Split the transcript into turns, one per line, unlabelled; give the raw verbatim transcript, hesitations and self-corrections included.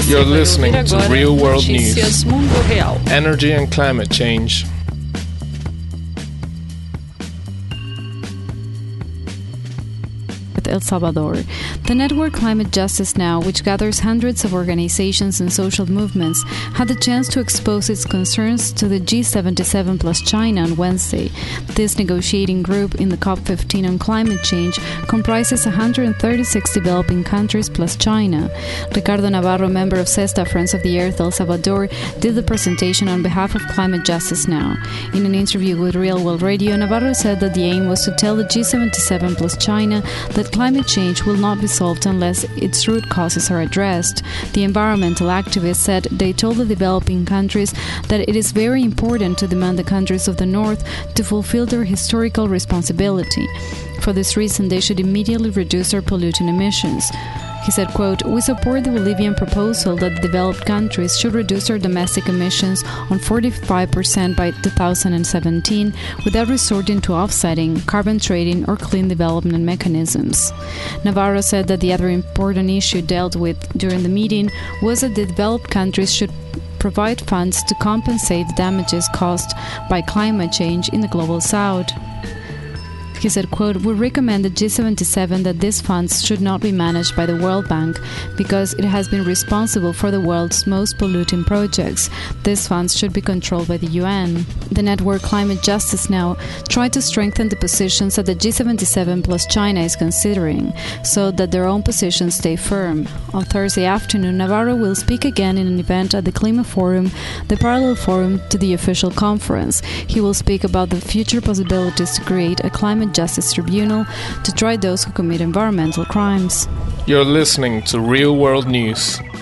You're listening to Real World News,
Mundo Real.
Energy and Climate Change.
El Salvador. The network Climate Justice Now, which gathers hundreds of organizations and social movements, had the chance to expose its concerns to the G seventy-seven plus China on Wednesday. This negotiating group in the COP fifteen on climate change comprises one hundred thirty-six developing countries plus China. Ricardo Navarro, member of CESTA Friends of the Earth El Salvador, did the presentation on behalf of Climate Justice Now. In an interview with Real World Radio, Navarro said that the aim was to tell the G seventy-seven plus China that climate change will not be solved unless its root causes are addressed. The environmental activists said they told the developing countries that it is very important to demand the countries of the North to fulfill their historical responsibility. For this reason, they should immediately reduce their polluting emissions. He said, quote, "We support the Bolivian proposal that the developed countries should reduce their domestic emissions on forty-five percent by two thousand seventeen without resorting to offsetting, carbon trading, or clean development mechanisms." Navarro said that the other important issue dealt with during the meeting was that the developed countries should provide funds to compensate the damages caused by climate change in the global south. He said, quote, "We recommend the G seventy-seven that these funds should not be managed by the World Bank because it has been responsible for the world's most polluting projects. These funds should be controlled by the U N." The network Climate Justice Now tried to strengthen the positions that the G seventy-seven plus China is considering so that their own positions stay firm. On Thursday afternoon, Navarro will speak again in an event at the Clima Forum, the parallel forum to the official conference. He will speak about the future possibilities to create a climate justice tribunal to try those who commit environmental crimes.
You're listening to Real World News.